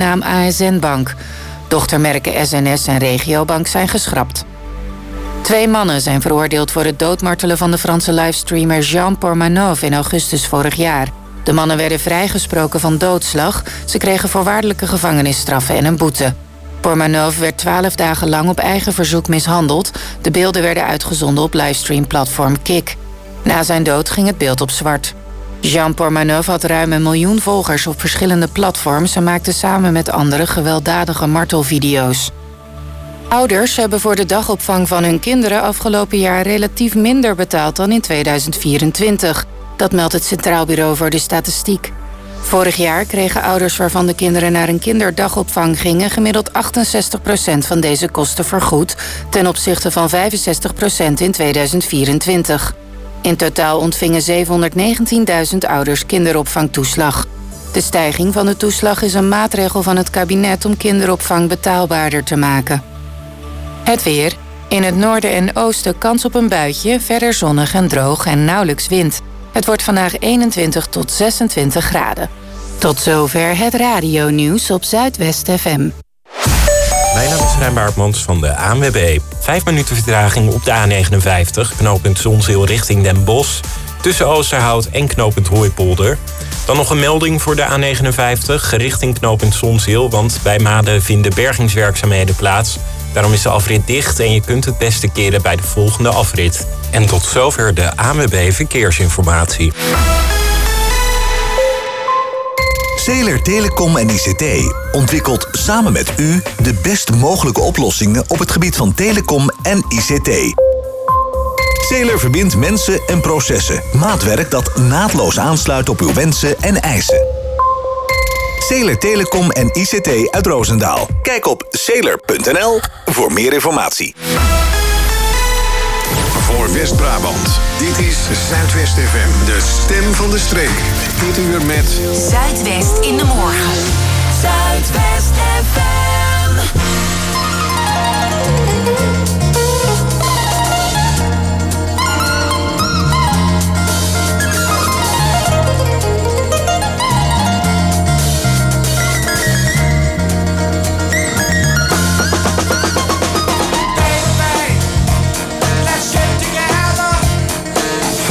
naam ASN Bank. Dochtermerken SNS en Regiobank zijn geschrapt. 2 mannen zijn veroordeeld voor het doodmartelen van de Franse livestreamer Jean Pormanov in augustus vorig jaar. De mannen werden vrijgesproken van doodslag. Ze kregen voorwaardelijke gevangenisstraffen en een boete. Pormanov werd 12 dagen lang op eigen verzoek mishandeld. De beelden werden uitgezonden op livestreamplatform Kik. Na zijn dood ging het beeld op zwart. Jean Pormanov had ruim 1 miljoen volgers op verschillende platforms en maakte samen met anderen gewelddadige martelvideo's. Ouders hebben voor de dagopvang van hun kinderen afgelopen jaar relatief minder betaald dan in 2024. Dat meldt het Centraal Bureau voor de Statistiek. Vorig jaar kregen ouders waarvan de kinderen naar een kinderdagopvang gingen gemiddeld 68% van deze kosten vergoed, ten opzichte van 65% in 2024. In totaal ontvingen 719.000 ouders kinderopvangtoeslag. De stijging van de toeslag is een maatregel van het kabinet om kinderopvang betaalbaarder te maken. Het weer. In het noorden en oosten kans op een buitje, verder zonnig en droog en nauwelijks wind. Het wordt vandaag 21 tot 26 graden. Tot zover het radionieuws op Zuidwest FM. Mijn naam is Rijn Baartmans van de ANWB. 5 minuten vertraging op de A59, knooppunt Zonzeel richting Den Bosch. Tussen Oosterhout en knooppunt Hooipolder. Dan nog een melding voor de A59, richting knooppunt Zonzeel, want bij Maden vinden bergingswerkzaamheden plaats. Daarom is de afrit dicht en je kunt het beste keren bij de volgende afrit. En tot zover de ANWB Verkeersinformatie. Zeeler Telecom en ICT ontwikkelt samen met u de best mogelijke oplossingen op het gebied van telecom en ICT. Zeeler verbindt mensen en processen. Maatwerk dat naadloos aansluit op uw wensen en eisen. Zeeler Telecom en ICT uit Roosendaal. Kijk op zeeler.nl voor meer informatie. Voor West-Brabant. Dit is Zuidwest FM, de stem van de streek. Dit uur met Zuidwest in de morgen. Zuidwest FM.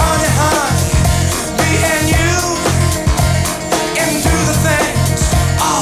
Into the things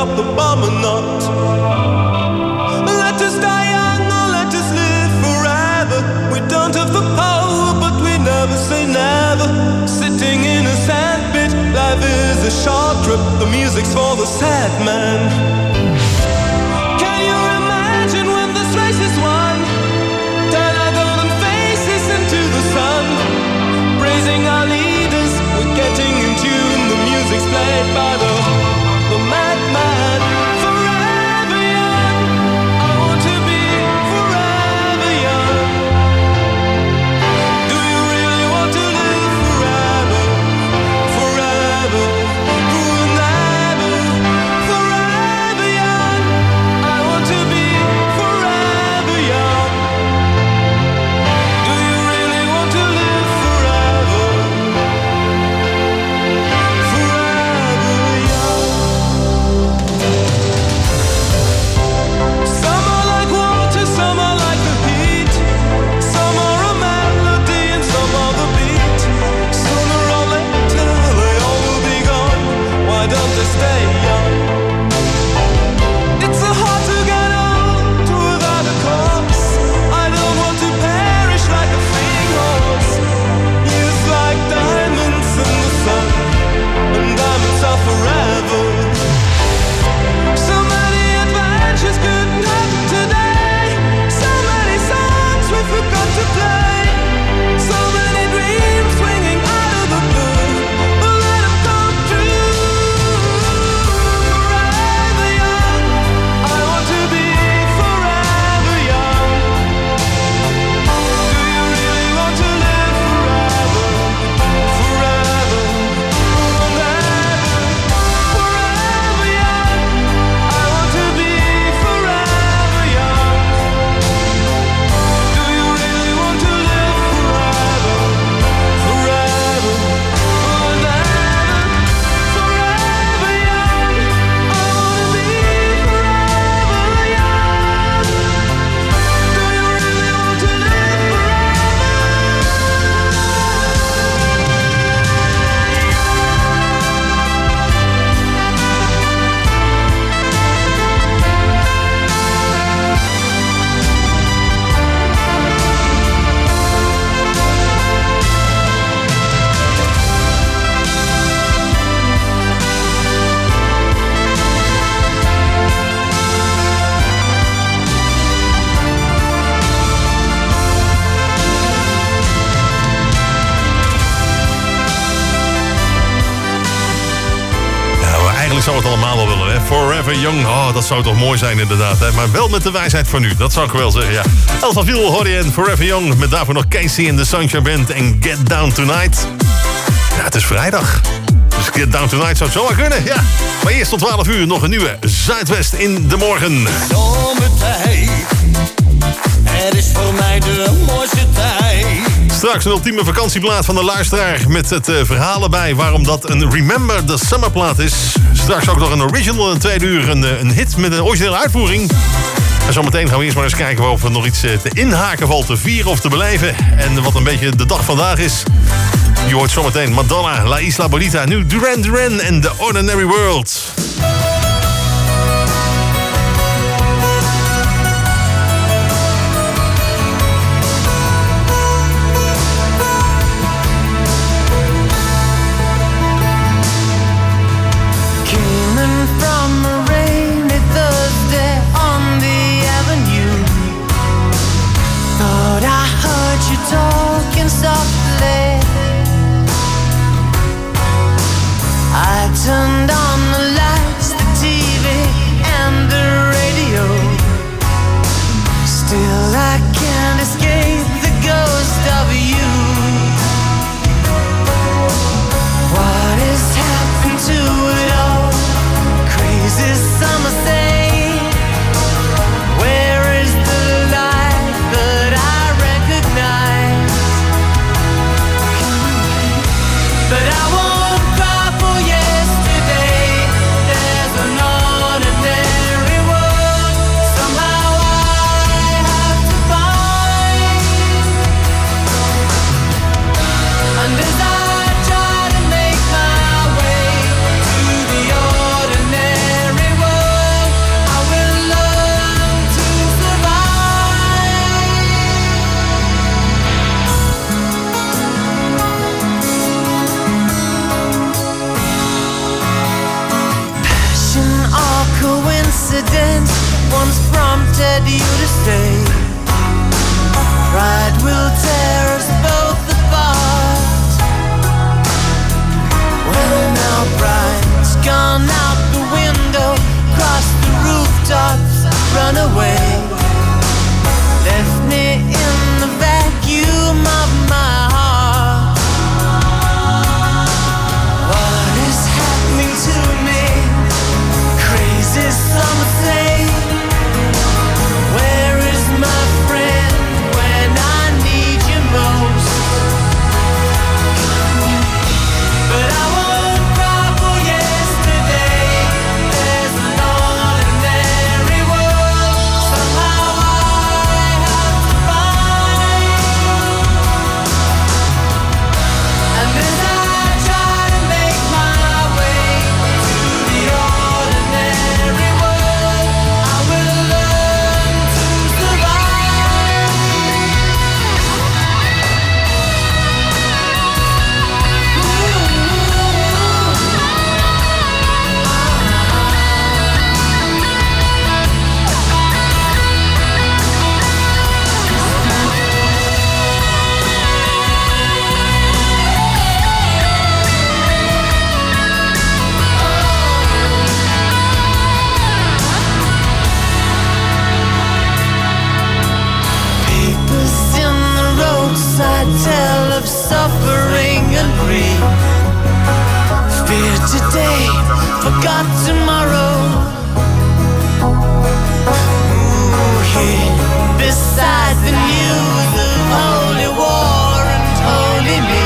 drop the bomb or not. Let us die young or let us live forever. We don't have the power, but we never say never. Sitting in a sandpit, life is a short trip. The music's for the sad man. Can you imagine when this race is won? Turn our golden faces into the sun. Praising our leaders, we're getting in tune. The music's played by the madman. Forever young, I want to be forever young. Do you really want to live forever? Forever, forever, forever young. I want to be forever young. Do you really want to live forever? Forever young. Some are like water, some are like the heat. Some are a melody and some are the beat. Sooner or later they all will be gone. Why don't they stay young? It's so hard to get old without a cause. I don't want to perish like a fleeing horse. Youth like diamonds in the sun, and diamonds are forever. So many adventures couldn't happen today. So many songs we forgot to play. So many dreams swinging out of the blue. But let them come true. Forever young, I want to be forever young. Do you really want to live forever? Forever, forever, forever young. I want to be forever young. Do you really want to live forever? Forever, forever, forever young. I want to be forever young. Do you really want to live Ja, maar eigenlijk zou het allemaal wel willen, hè? Forever young. Oh, dat zou toch mooi zijn inderdaad, hè? Maar wel met de wijsheid van nu. Dat zou ik wel zeggen, ja. Elsa Viel hoor je en Forever Young. Met daarvoor nog Casey in the Sunshine Band en Get Down Tonight. Ja, het is vrijdag. Dus Get Down Tonight zou het zomaar kunnen, ja. Maar eerst tot 12 uur nog een nieuwe Zuidwest in de morgen. zomertijd? Het is voor mij de mooiste tijd. Straks een ultieme vakantieplaat van de luisteraar met het verhaal erbij waarom dat een Remember the Summer plaat is. Straks ook nog een original in 2 uur, een hit met een originele uitvoering. En zometeen gaan we eerst maar eens kijken of er nog iets te inhaken valt, te vieren of te beleven. En wat een beetje de dag vandaag is. Je hoort zometeen Madonna, La Isla Bonita, nu Duran Duran en The Ordinary World. Came from a rainy Thursday on the avenue. Thought I heard you talking softly. I turned on the lights, the TV and the radio. Still I can't escape the ghost of you. What has happened to it all? Crazy summer say, where is the light that I recognize? suffering and grief. Fear today, forgot tomorrow. Ooh, here beside the news of holy war and holy me.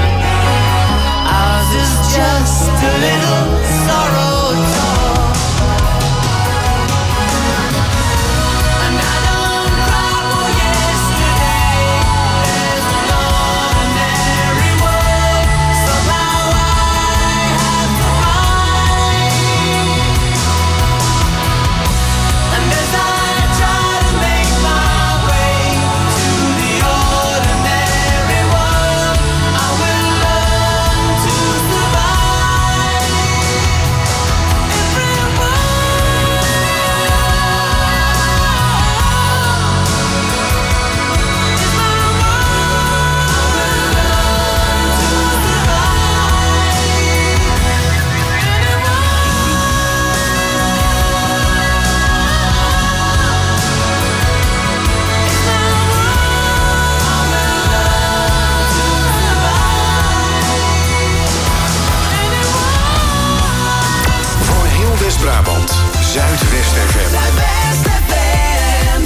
Ours is just a little sorrow talk. And I don't cry for yesterday. There's an ordinary world. Somehow I have to find. And as I try to make my way to the ordinary world, I will learn to survive. Voor heel West-Brabant, Zuidwest FM. Zuidwest FM.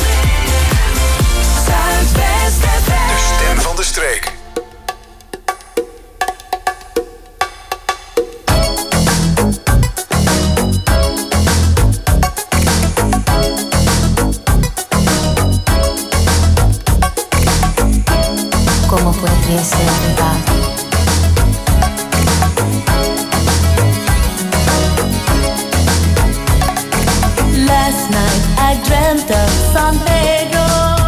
Zuidwest FM. De stem van de streek. ¿Cómo podría ser verdad? Last night I dreamt of San Pedro.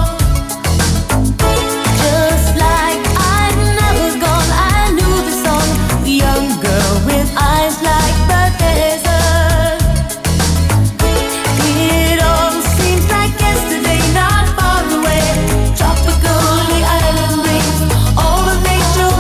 Just like I'm never gone, I knew the song. The young girl with eyes like the desert. It all seems like yesterday, not far away. Tropical, the island breeze, all of nature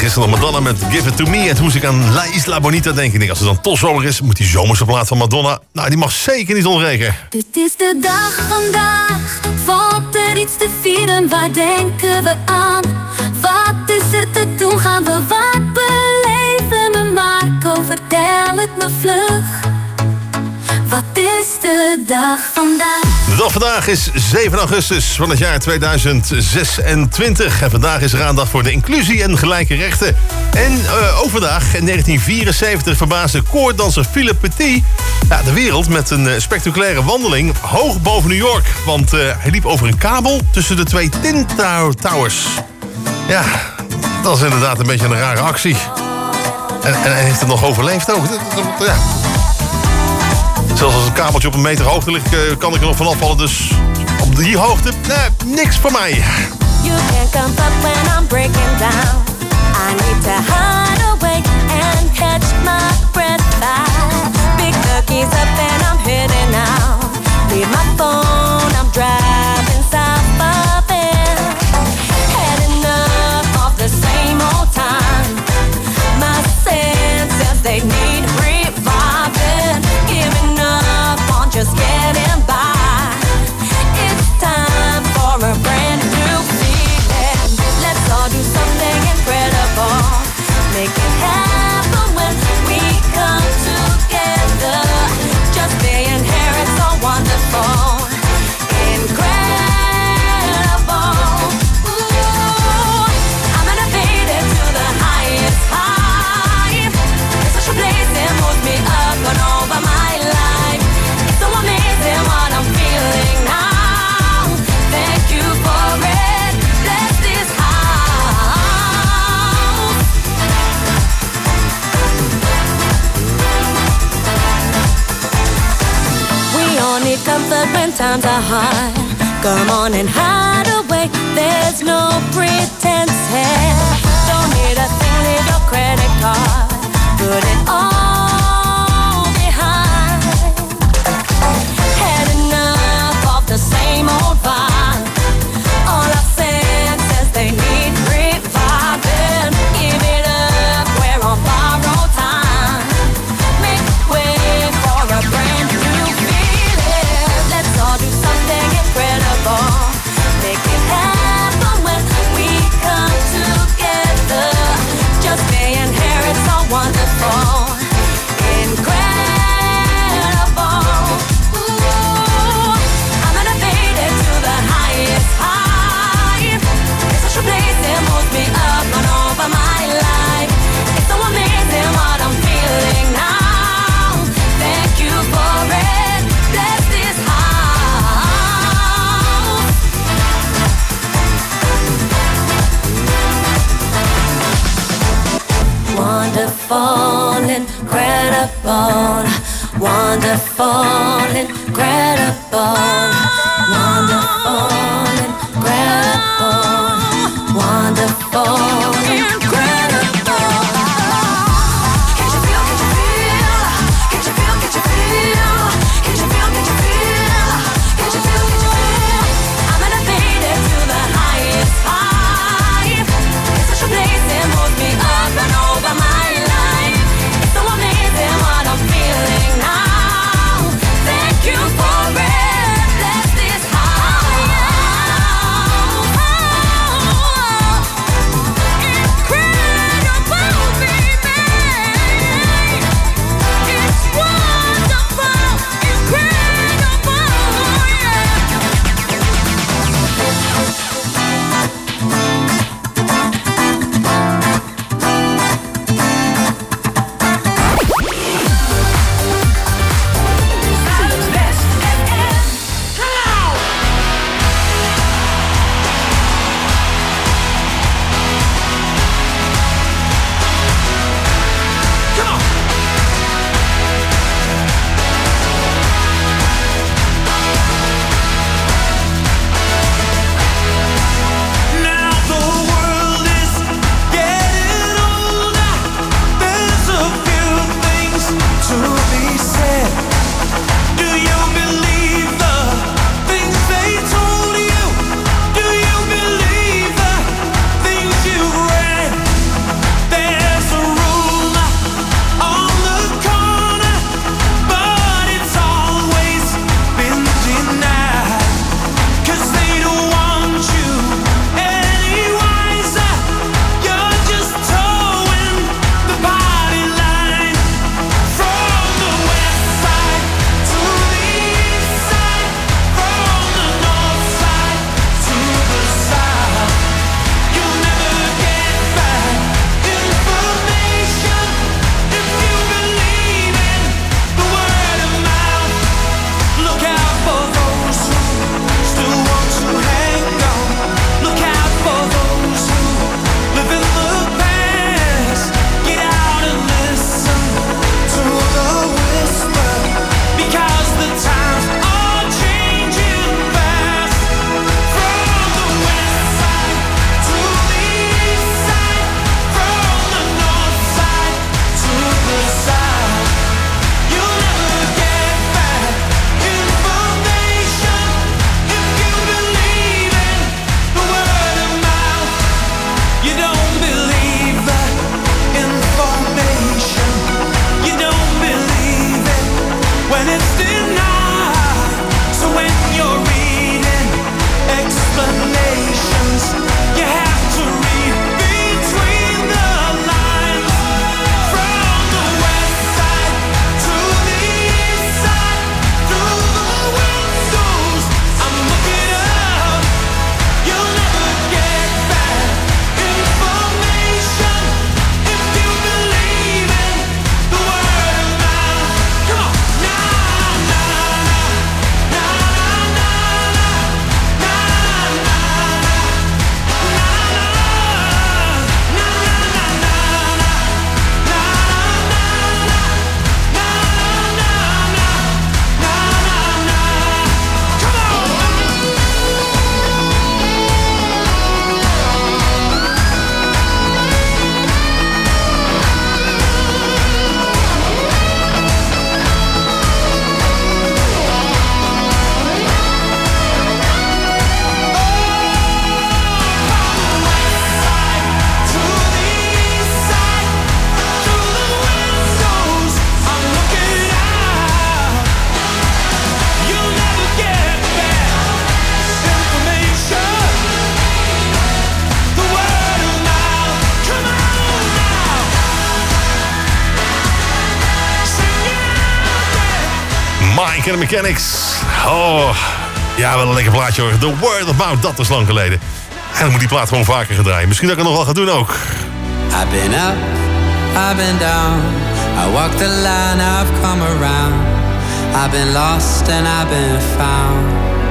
gisteren nog Madonna met Give It To Me. En toen moest ik aan La Isla Bonita denken. Als het dan toch zomer is, moet die zomerse plaat van Madonna... Nou, die mag zeker niet ontbreken. Dit is de dag vandaag, valt er iets te vieren, waar denken we aan? Wat is er te doen, gaan we wat beleven? Me Marco, vertel het me vlug. Wat is de dag vandaag? De dag vandaag is 7 augustus van het jaar 2026. En vandaag is er aandacht voor de inclusie en gelijke rechten. En ook vandaag, in 1974, verbaasde koordanser Philippe Petit de wereld met een spectaculaire wandeling hoog boven New York. Want hij liep over een kabel tussen de twee Tin Towers. Ja, dat is inderdaad een beetje een rare actie. En hij heeft het nog overleefd ook. Ja. Zelfs als een kabeltje op een meter hoogte ligt, kan ik er nog van afvallen. Dus op die hoogte, niks voor mij. You can't come up when I'm breaking down. I need to hide away and catch my breath back. Pick the keys up and I'm heading out. Leave my phone, I'm driving south of it. Had enough of the same old time. My senses, they need reviving. Giving up on just getting by. It's time for a brand new feeling. Let's all do something incredible. Make it happen when we come together. Just being here, it's so wonderful. Incredible. Ooh, I'm elevated to the highest high. It's such a place that moves me up and over my life. It's so amazing what I'm feeling now. Thank you for it. Bless this house. We all need comfort when times are hard. Come on and hide away. There's no pretense here. Don't need a thing, leave your credit card. Put it all behind. Had enough of the same old vibe. All our senses, they need reviving. Give it up, we're on borrowed time. Make way for a brand new feeling. Let's all do something incredible. Make it happen when we come together. Just being here, it's so wonderful. Incredible. Ooh, I'm elevated to the highest high. It's such a place that moves me up and over my life. It's so amazing what I'm feeling now. Thank you for it. Bless this house. Wonderful, incredible. Wonderful, incredible. Wonderful, incredible. Wonderful, incredible. Can't you feel, can't you feel? Can't you feel, can't you feel? Can't you feel, can't you feel? Can't you feel, can't you feel? I'm elevated to the highest high. It's such a place that moves me up and over my life. It's so amazing what I'm feeling now. Thank you for it. Weekend Mechanics. Oh, ja, wel een lekker plaatje hoor. The Word of Mouth, dat is lang geleden. En dan moet die plaat gewoon vaker gedraaien. Misschien dat ik het nog wel ga doen ook. I've been up, I've been down. I walked the line, I've come around. I've been lost and I've been found.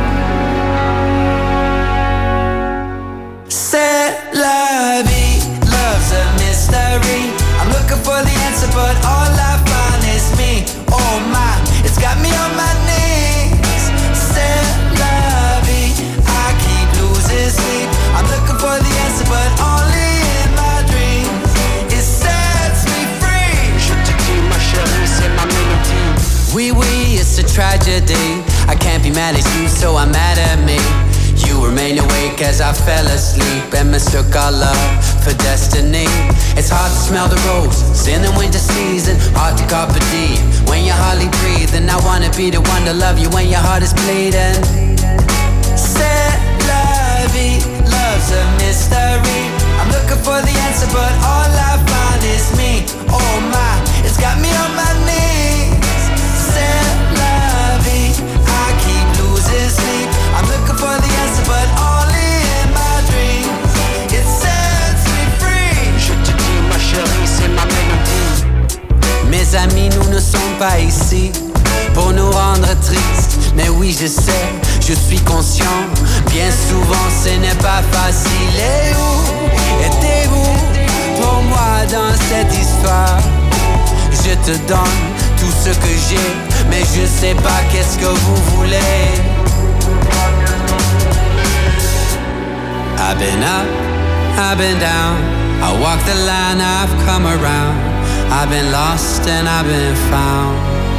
C'est la vie, love's a mystery. I'm looking for the answer, but all I find is me. Oh my, it's got me on my knees. C'est la vie, I keep losing sleep. I'm looking for the answer, but only in my dreams. It sets me free. Je te dis, ma chérie, c'est ma mélodie. Oui, oui, it's a tragedy. I can't be mad at you, so I'm mad at me. You remain awake as I fell asleep and mistook our love for destiny. It's hard to smell the roses in the winter season, hard to carpe diem when you're hardly breathing. I wanna be the one to love you when your heart is bleeding. C'est la vie, love's a mystery. I'm looking for the answer, but all I find is me. Oh my, it's got me on my knees. C'est la vie, I keep losing sleep. I'm looking for the answer, but only in my dreams. It sets me free. Je te dis, ma chérie, c'est ma mélodie. Mes amis, nous ne sommes pas ici pour nous rendre tristes. Mais oui, je sais, je suis conscient. Bien souvent, ce n'est pas facile. Et où étiez-vous pour moi dans cette histoire? Je te donne tout ce que j'ai, mais je sais pas qu'est-ce que vous voulez. I've been up, I've been down. I walk the line, I've come around. I've been lost and I've been found.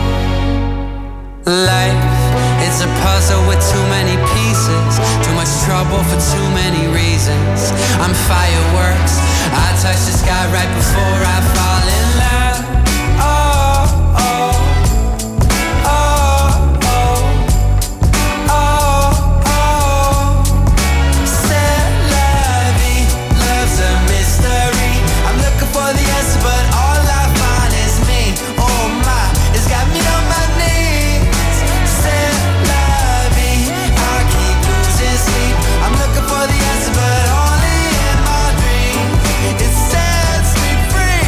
Life, it's a puzzle with too many pieces. Too much trouble for too many reasons. I'm fireworks, I touch the sky right before I fall in love. Oh, oh, oh, oh, oh, oh. C'est la vie, love's a mystery. I'm looking for the answer, but all I find is me. Oh my, it's got me on my knees. C'est la vie, I keep losing sleep. I'm looking for the answer, but only in my dreams. It sets me free.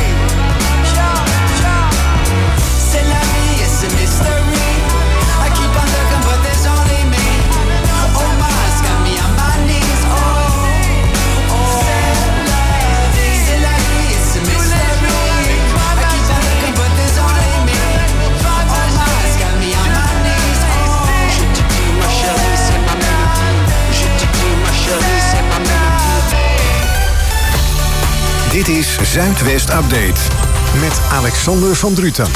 C'est la vie, it's a mystery. I keep on looking, but there's only me. Oh my, it's got me on my knees. Oh, oh. C'est la vie, it's a mystery. I keep on looking, but there's only me. Oh my, it's got me on my knees. Oh. Je te dis, ma chérie, c'est ma mélodie. Je te dis, ma chérie, c'est ma mélodie. Dit is Zuidwest Update met Alexander van Druten.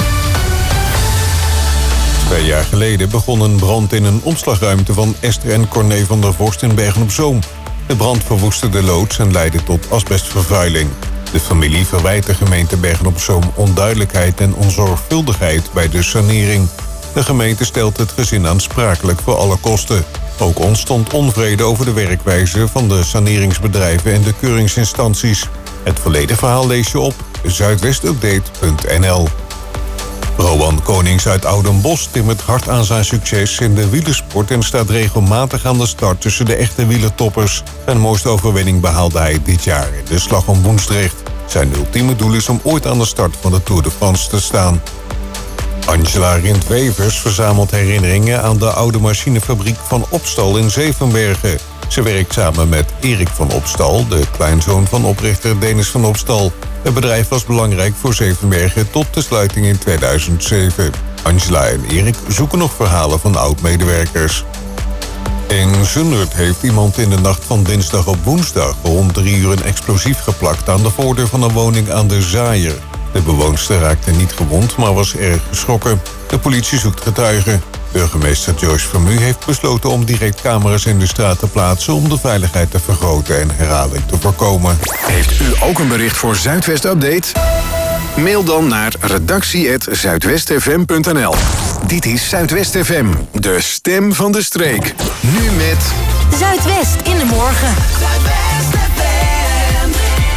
2 jaar geleden begon een brand in een omslagruimte van Esther en Corné van der Vorst in Bergen-op-Zoom. De brand verwoestte de loods en leidde tot asbestvervuiling. De familie verwijt de gemeente Bergen-op-Zoom onduidelijkheid en onzorgvuldigheid bij de sanering. De gemeente stelt het gezin aansprakelijk voor alle kosten. Ook ontstond onvrede over de werkwijze van de saneringsbedrijven en de keuringsinstanties. Het volledige verhaal lees je op zuidwestupdate.nl. Rowan Konings uit Oudenbosch timmert hard aan zijn succes in de wielersport en staat regelmatig aan de start tussen de echte wielertoppers. Zijn mooiste overwinning behaalde hij dit jaar in de Slag om Woensdrecht. Zijn ultieme doel is om ooit aan de start van de Tour de France te staan. Angela Rindwevers verzamelt herinneringen aan de oude machinefabriek van Opstal in Zevenbergen. Ze werkt samen met Erik van Opstal, de kleinzoon van oprichter Denis van Opstal. Het bedrijf was belangrijk voor Zevenbergen tot de sluiting in 2007. Angela en Erik zoeken nog verhalen van oud-medewerkers. In Zundert heeft iemand in de nacht van dinsdag op woensdag rond 3 uur een explosief geplakt aan de voordeur van een woning aan de Zaaier. De bewoonster raakte niet gewond, maar was erg geschrokken. De politie zoekt getuigen. Burgemeester Joyce Vermu heeft besloten om direct camera's in de straat te plaatsen om de veiligheid te vergroten en herhaling te voorkomen. Heeft u ook een bericht voor Zuidwest Update? Mail dan naar redactie@zuidwestfm.nl. Dit is Zuidwest FM, de stem van de streek. Nu met Zuidwest in de morgen. Zuidwest FM.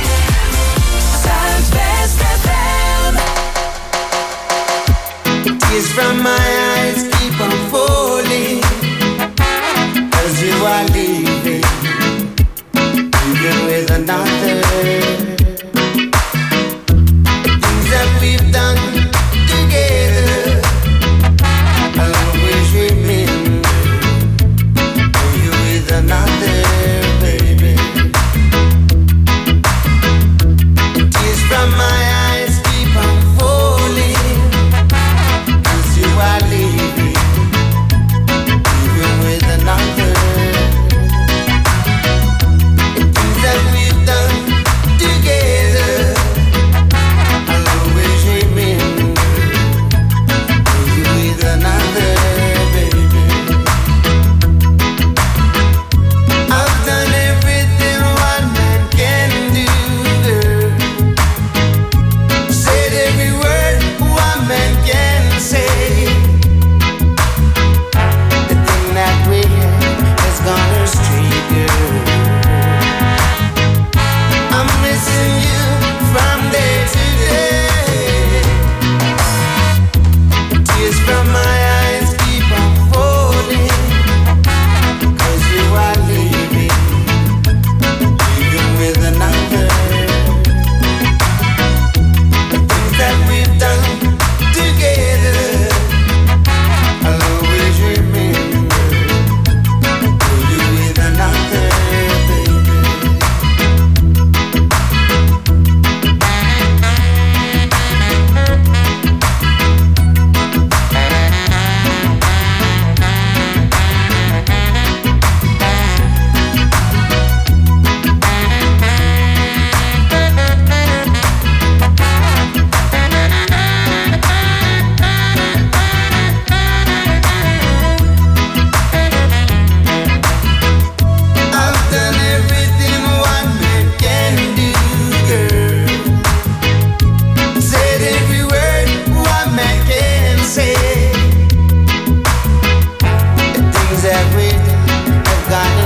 Zuidwest FM. Tears from my eyes keep on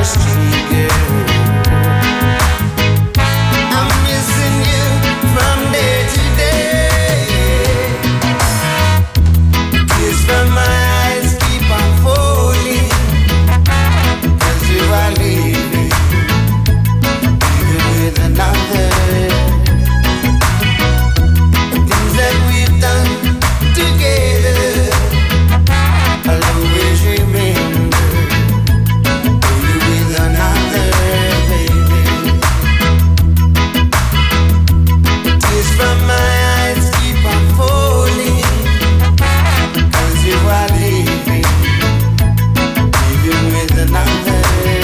street girl. I'm missing you from day to day. Tears from my eyes keep on falling, 'cause you are leaving, even with another. The things that we've done together, I'll always remember. You with another, baby. Tears from my eyes keep on falling, 'cause you are leaving, even with another.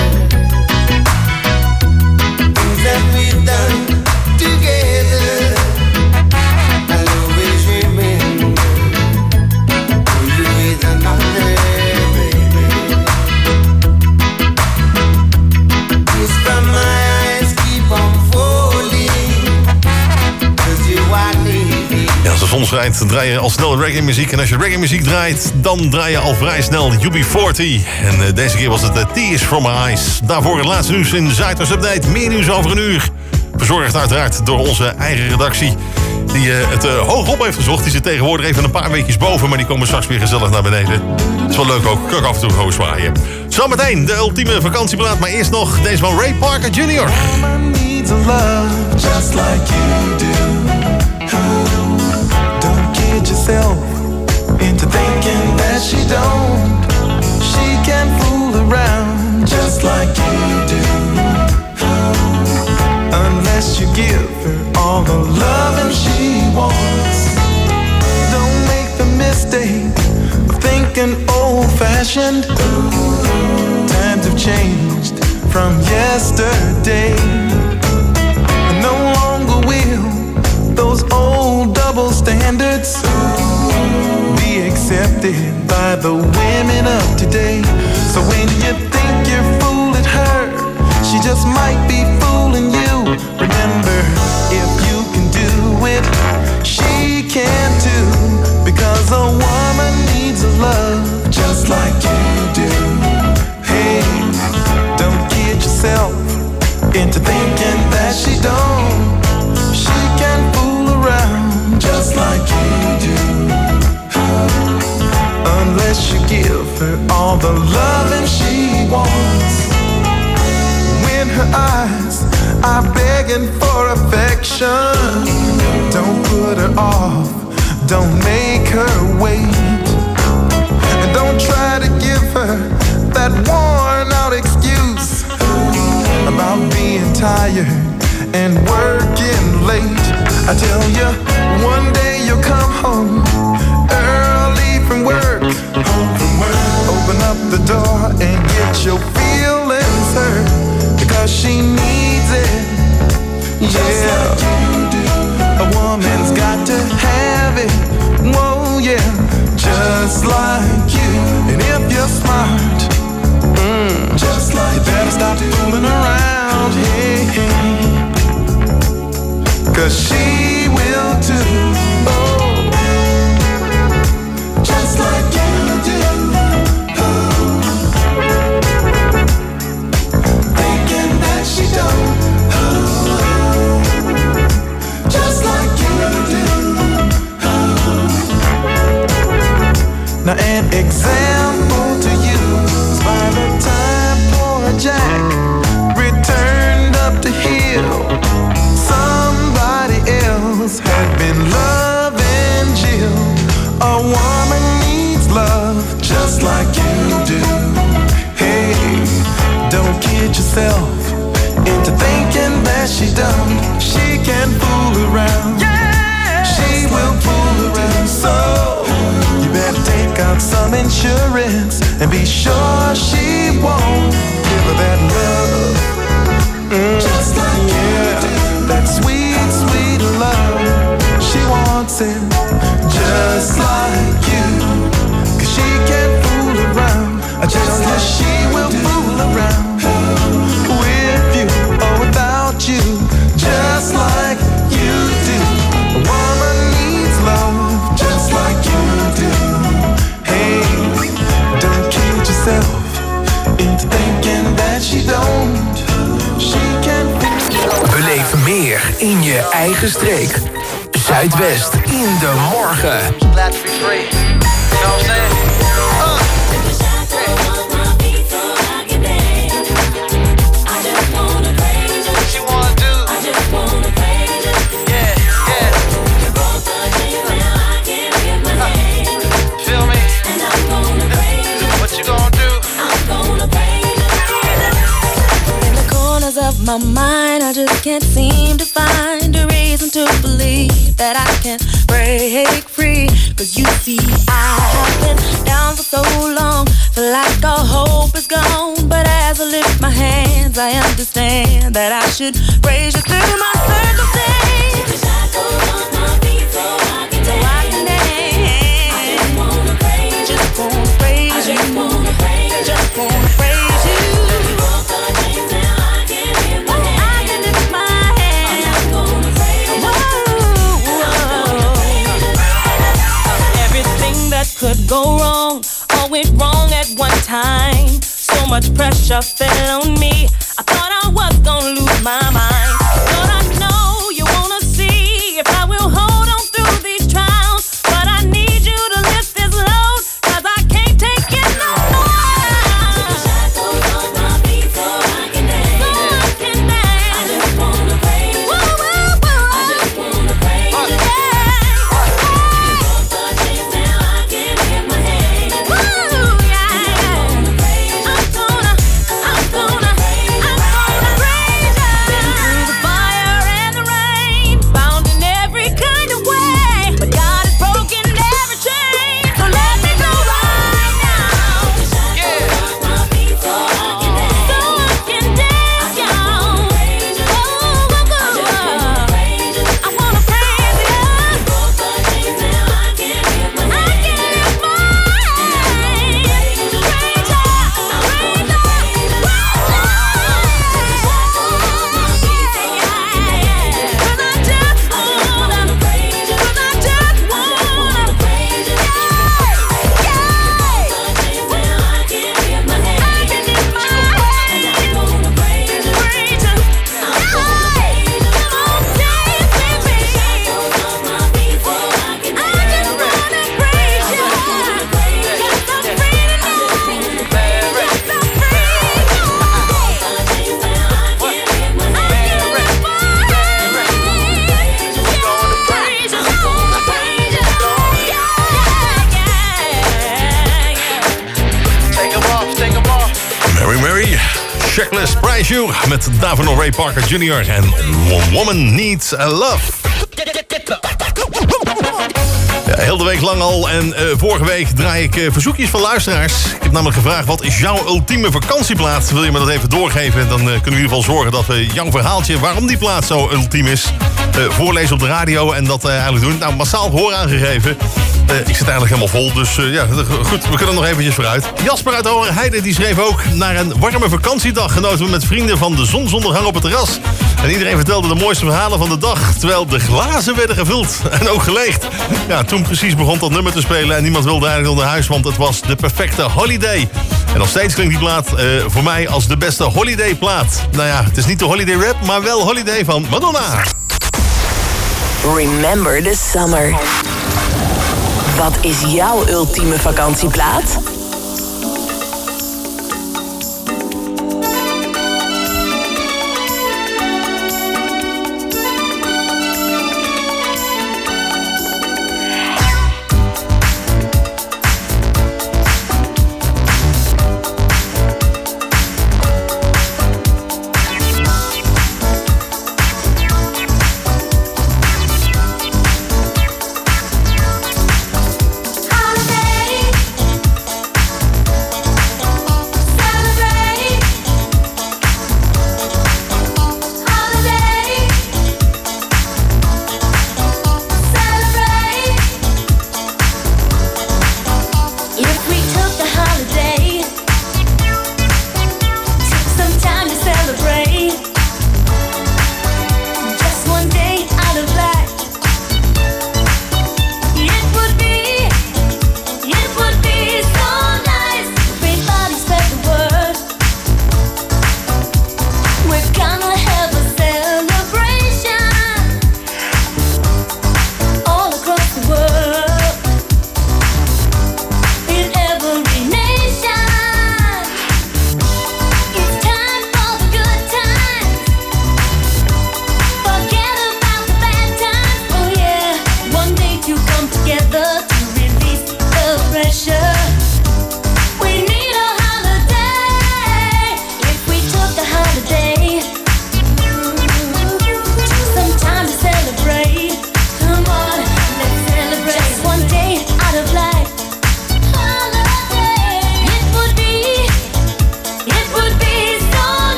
Things that we've done together, I'll always remember. You with another, baby. Tears from my eyes keep on falling, 'cause you are leaving. Ja, als de zon schijnt, draai je al snel reggae muziek. En als je reggae muziek draait, dan draai je al vrij snel UB40. En deze keer was het Tears from My Eyes. Daarvoor het laatste nieuws in Zuidoost Update. Meer nieuws over een uur. Verzorgd uiteraard door onze eigen redactie. Die het hoog op heeft gezocht. Die zit tegenwoordig even een paar weekjes boven. Maar die komen straks weer gezellig naar beneden. Dat is wel leuk ook. Kan ik af en toe hoog zwaaien. Zometeen de ultieme vakantieplaat. Maar eerst nog deze van Ray Parker Jr. Woman needs a love just like you do. Don't kid yourself into thinking that she don't. She can fool around just like you do. Unless you give her all the loving she wants. Don't make the mistake of thinking old-fashioned. Times have changed from yesterday. No longer will those old double standards be accepted by the women of today. So when you think you're fooling her, she just might be fooling you. Remember, if you can do it, she can too. Because a woman needs a love just like you do. Hey, don't kid yourself into thinking that she don't. She can fool around just like you do. Unless you give her all the loving she wants. When her eyes are begging for affection, don't put her off, don't make her wait. And don't try to give her that worn out excuse about being tired and working late. I tell you, one day you'll come home early from work. Open up the door and get your feelings hurt, because she needs it. Yeah, a woman's got to have it. Whoa, yeah, just like you. And if you're smart, just like you better stop fooling around. Hey, hey. 'Cause she will too. Oh, just like you do. Oh. Thinking that she don't. Oh. Just like you do. Oh. Now an example to you is by the time poor Jack returned up the hill, somebody else had been loving Jill. A woman needs love just like you do. Hey, don't kid yourself into thinking that she don't. She can fool around. Yeah, she will fool around. So you better take out some insurance and be sure she won't give her that love. Just like you do. That sweet, sweet love. She wants it just like you. 'Cause she can't fool around. I tell you, she will fool around with you or without you. Just like you do. A woman needs love just like you do. Hey, don't kid yourself into thinking weer in je eigen streek. Zuidwest in de morgen. Glad to be free. You know what I'm saying? Of my mind, I just can't seem to find a reason to believe that I can break free. Cause you see, I have been down for so long, feel like all hope is gone. But as I lift my hands, I understand that I should raise you through my circumstance. Take the shackles off my feet so I can dance. I just wanna praise you. Just wanna praise you. Just wanna praise you. Just wanna praise you. Could go wrong, all went wrong at one time. So much pressure fell on me, I thought I was gonna lose my mind. But I know you wanna see if I will hold on through these trials. But I need you to lift this load, cause I can't take it no more. Take the shackles off my feet so I can dance. So I can dance. I just wanna praise you. I just wanna praise you. Checklist Price You met Davino Ray Parker Jr. en Woman Needs a Love. Ja, heel de week lang al en vorige week draai ik verzoekjes van luisteraars. Ik heb namelijk gevraagd, wat is jouw ultieme vakantieplaat? Wil je me dat even doorgeven? Dan kunnen we in ieder geval zorgen dat we jouw verhaaltje, waarom die plaat zo ultiem is, voorlezen op de radio en dat eigenlijk doen. Nou, massaal gehoor aangegeven. Ik zit eigenlijk helemaal vol, dus ja, goed, we kunnen nog eventjes vooruit. Jasper uit Hogerheide die schreef ook: naar een warme vakantiedag genoten we met vrienden van de zonsondergang op het terras. En iedereen vertelde de mooiste verhalen van de dag, terwijl de glazen werden gevuld en ook geleegd. Ja, toen precies begon dat nummer te spelen en niemand wilde eigenlijk naar huis, want het was de perfecte holiday. En nog steeds klinkt die plaat voor mij als de beste holiday plaat. Nou ja, het is niet de holiday rap, maar wel holiday van Madonna. Remember the summer. Wat is jouw ultieme vakantieplaat?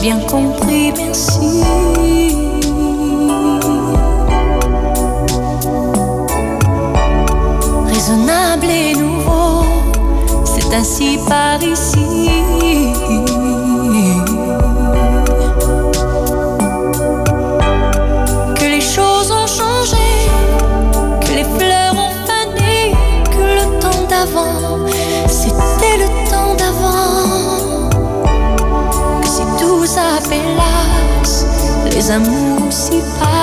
bien compris, merci. Raisonnable et nouveau, c'est ainsi par ici. Que les choses ont changé, que les fleurs ont fané, que le temps d'avant, c'était le temps d'avant. Que si tout s'appelasse, les amours s'y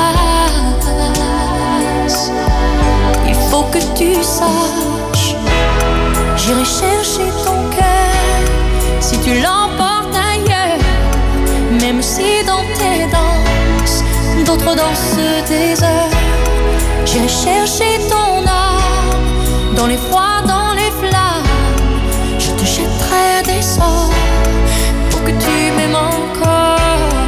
passent. Il faut que tu saches, j'irai chercher ton cœur si tu l'emportes ailleurs. Même si dans tes danses, d'autres dansent des heures. J'irai chercher ton âme dans les froids, dans les flammes. Je te jetterai des sorts pour que tu m'aimes encore.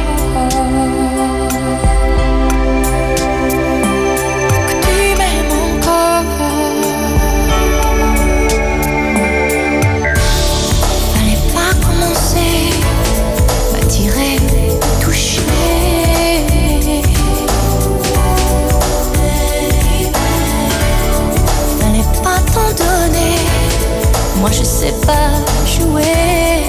Moi je sais pas jouer.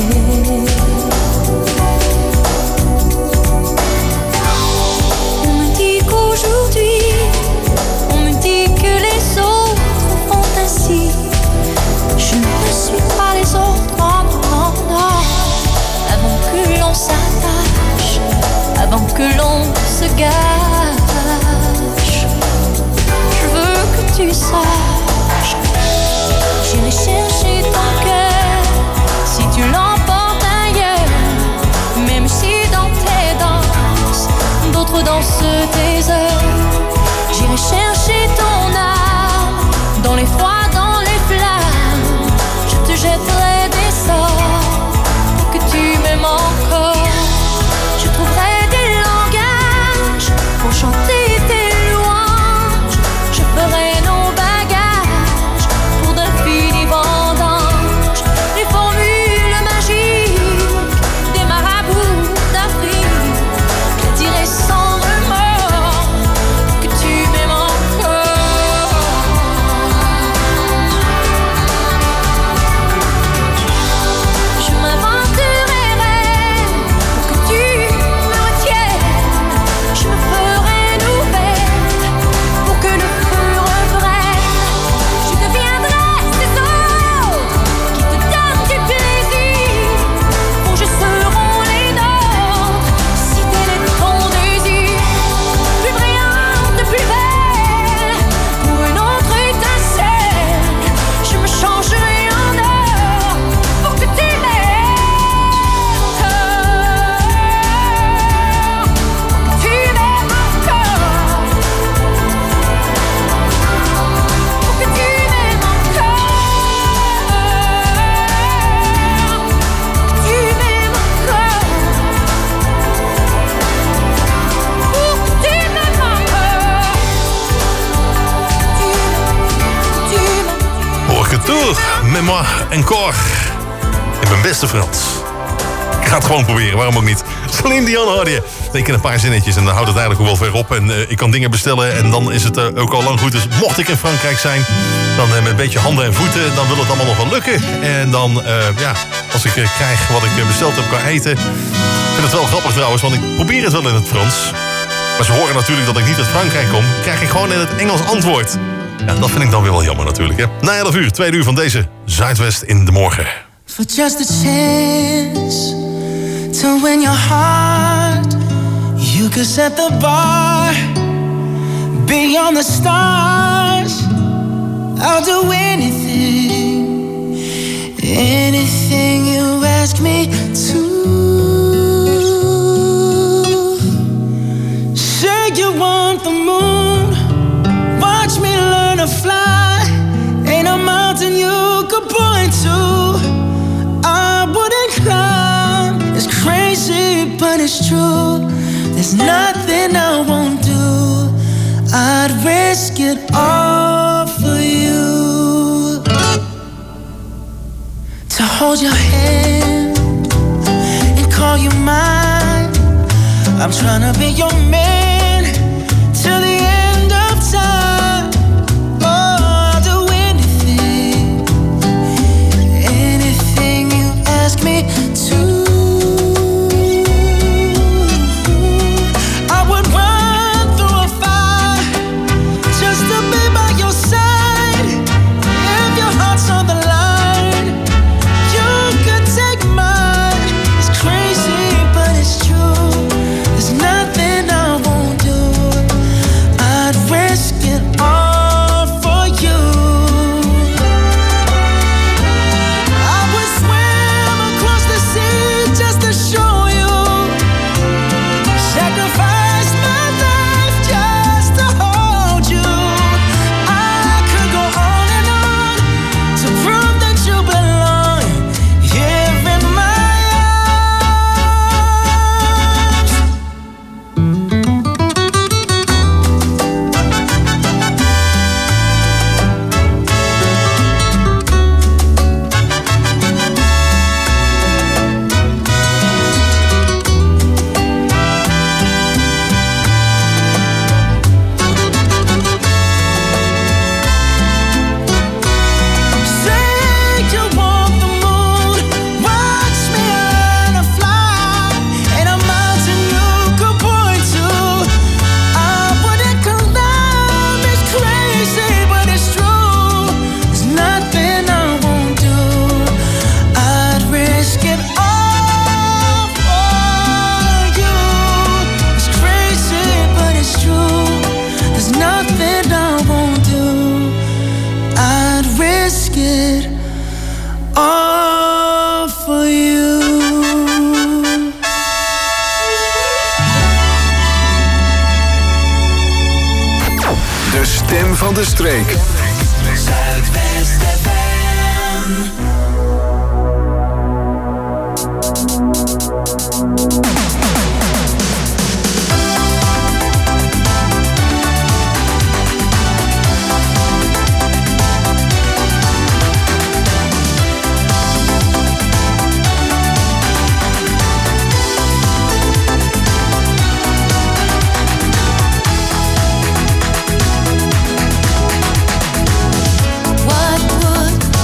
On me dit qu'aujourd'hui, on me dit que les autres font ainsi. Je ne suis pas les autres, non, non, non. Avant que l'on s'attache, avant que l'on se gâche, je veux que tu saches, j'irai chercher ton cœur si tu l'emportes ailleurs. Même si dans tes danses, d'autres dansent des heures. J'irai chercher ton âme dans les froids, dans les flammes. Je te jetterai des sorts pour que tu m'aimes encore. Je trouverai des langages pour chanter tes louanges. Je ferai nos bagages pour d'infinis vendanges. Les formules magiques des marabouts d'Afrique. Je dirai sans remords que tu m'aimes encore. Je m'inventerai rêve pour que tu me retiennes. Je me ferai nouvelle pour que le feu reprenne. Je deviendrai ces autres qui te donnent du plaisir. Vos jeux seront les nôtres si tel est ton désir. Plus brillante, plus belle, pour une autre étincelle. Je me changerai en or pour que tu m'aimes encore. Pour que tu m'aimes encore. Pour que tu m'aimes encore. Que tu m'aimes encore. Pour que tu m'aimes encore. Tu m'aimes. Hoor ik het toe? Met moi encore. In mijn beste Frans. Ik ga het gewoon proberen, waarom ook niet. Celine Dion hoorde je. Ik ken een paar zinnetjes en dan houdt het eigenlijk ook wel ver op. En ik kan dingen bestellen en dan is het ook al lang goed. Dus mocht ik in Frankrijk zijn, dan met een beetje handen en voeten, dan wil het allemaal nog wel lukken. En dan, als ik krijg wat ik besteld heb qua eten. Ik vind het wel grappig trouwens, want ik probeer het wel in het Frans. Maar ze horen natuurlijk dat ik niet uit Frankrijk kom. Krijg ik gewoon in het Engels antwoord. Ja, dat vind ik dan weer wel jammer natuurlijk. Hè? Na 11 uur, 2 uur van deze Zuidwest in de morgen. For just a chance to win your heart, you could set the bar beyond the stars. I'll do anything, anything you ask me to. Say you want the moon, watch me learn to fly. Ain't a mountain you could point to I wouldn't climb. It's crazy, but it's true. There's nothing I won't do. I'd risk it all for you. To hold your hand and call you mine. I'm trying to be your man till the end of time. Oh, I'll do anything, anything you ask me to. I would run through a fire just to be by your side. If your heart's on the line, you could take mine. It's crazy, but it's true. There's nothing I won't do. I'd risk it all for you. I would swim across the sea just to show you. Sacrifice my life just to hold you. I could go on and on to prove that you belong here in my arms. Say you want the moon, watch me learn to fly. Ain't a mountain you could point to I wouldn't climb. It's crazy, but it's true. There's nothing I won't do. I'd risk it all for you. It's crazy, but it's true. There's nothing I won't do. I'd risk it all for you. De stem van de streek. Zuidwest FM. What would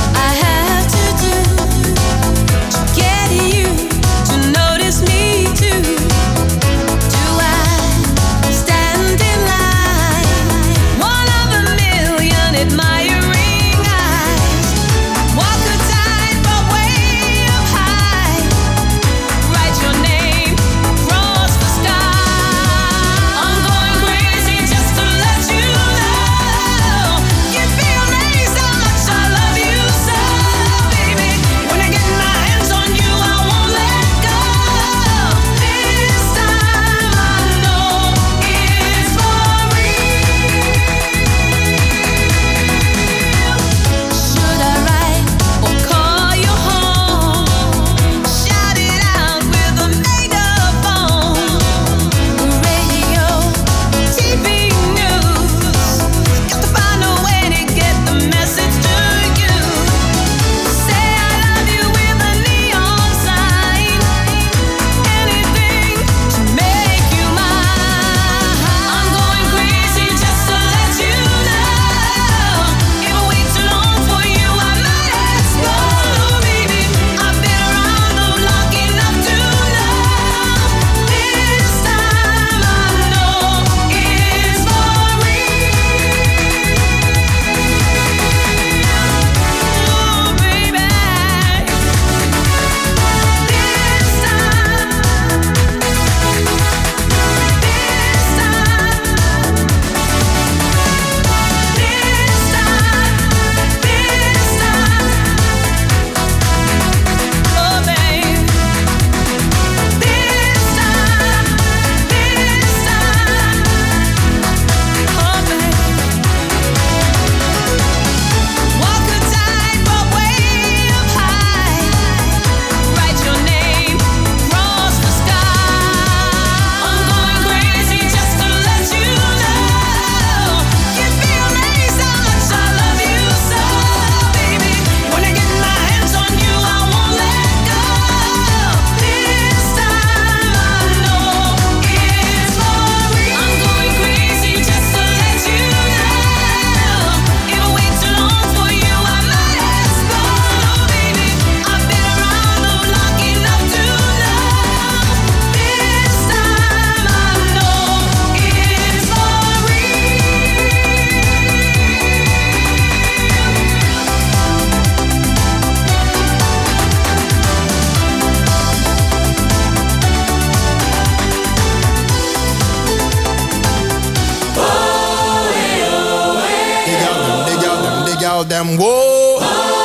gal them whoa.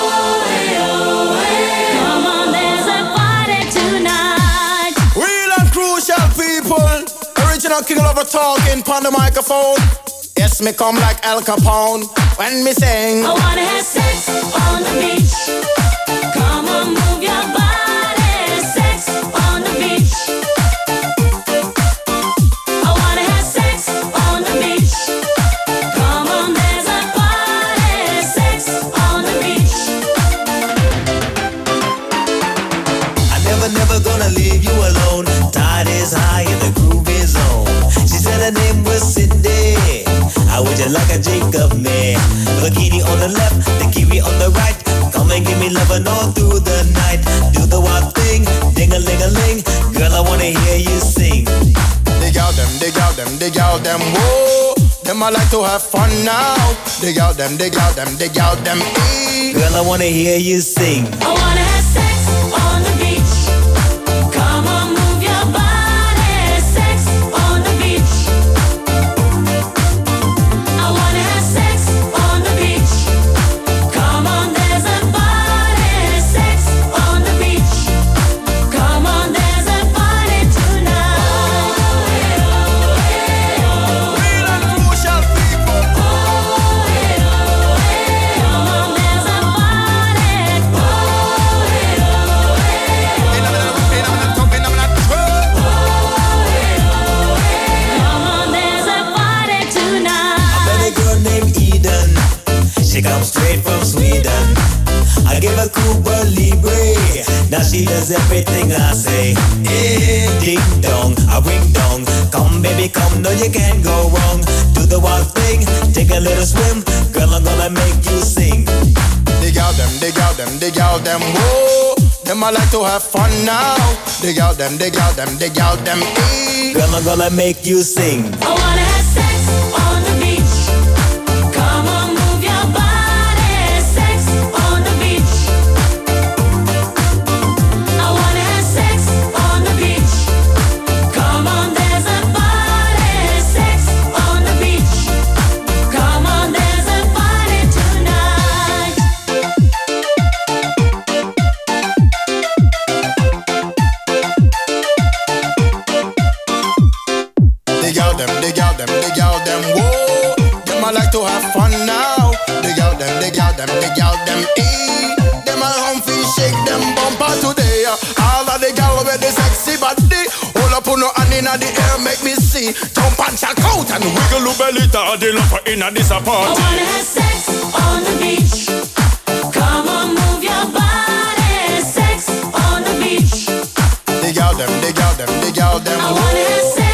Come on, there's a party tonight. Real and crucial people. Original king lover talking pon the microphone. Yes, me come like Al Capone when me sing. I wanna have sex on the beach. Come on, move your body. Sex on the beach. I wanna have sex on the beach. Come on, there's a party. Sex on the beach. I'm never gonna leave you alone. Tide is high and the groove is on. She said her name was Cindy. How would you like a Jacob man? Bikini on the left, the kiwi on the right. Come and give me lovin' all through the night. Do the wild thing, ding-a-ling-a-ling. Girl, I wanna hear you sing. Dig out them, dig out them, dig out them, whoa. Them I like to have fun now. Dig out them, dig out them, dig out them, Girl, I wanna hear you sing. I wanna have sex on the beach. Come on, move your body. Sex on the beach. I wanna have sex on the beach. Come on, there's a party. Sex on the beach. Come on, there's a party tonight. Real and crucial people. Come on, there's a party. Come on, there's a party tonight. Met a girl named Eden. She comes straight from Sweden. I give her Cuba Libre. Now she does everything I say. Ding dong, a ring dong. Come baby, come, no you can't go wrong. Do the wild thing, take a little swim. Girl, I'm gonna make you sing. Dig out them, dig out them, dig out them, whoa. Them I like to have fun now. Dig out them, dig out them, dig out them, Girl, I'm gonna make you sing. I wanna have sex on the beach. Come on, move your body. Sex on the beach. I wanna have sex on the beach. Come on, there's a party. Sex on the beach. Come on, there's a party tonight. dig out them, dig out them, dig out them, whoa. Them I like to have fun now. Dig out them, dig out them, dig out them, Them a humpy shake them bumper today. All of the gal with the sexy body. Hold up on no hand inna the air, make me see. Jump and shout out and wiggle your belly to the lover inna this I party. wanna have sex on the beach. Come on, move your body. Sex on the beach. Dig out them, dig out them, dig out them, I wanna have sex